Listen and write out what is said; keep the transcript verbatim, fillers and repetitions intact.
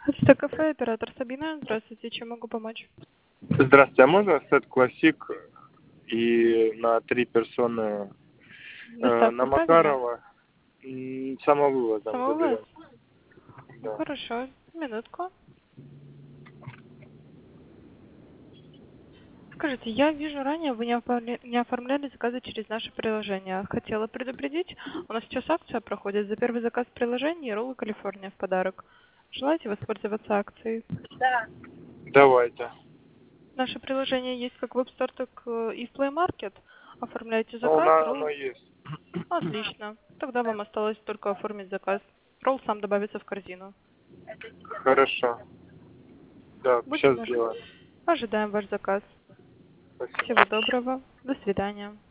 Это кафе, оператор Сабина. Здравствуйте, чем могу помочь? Здравствуйте, а можно сет классик и на три персоны э, Доставка на правильно? Макарова м, самовывозом Самовывоз? заберем? Да. Хорошо, минутку. Скажите, я вижу, ранее вы не оформля- не оформляли заказы через наше приложение. Хотела предупредить, у нас сейчас акция проходит за первый заказ в приложении роллы Калифорния в подарок. Желаете воспользоваться акцией? Давайте. Наше приложение есть как в App Store, так э, и в Play Market. Оформляйте Ну, у заказ, нас оно ролл. есть. Отлично. Тогда вам осталось только оформить заказ. Ролл сам добавится в корзину. Хорошо. Да, Будьте сейчас на... сделаем. Ожидаем ваш заказ. Спасибо. Всего доброго. До свидания.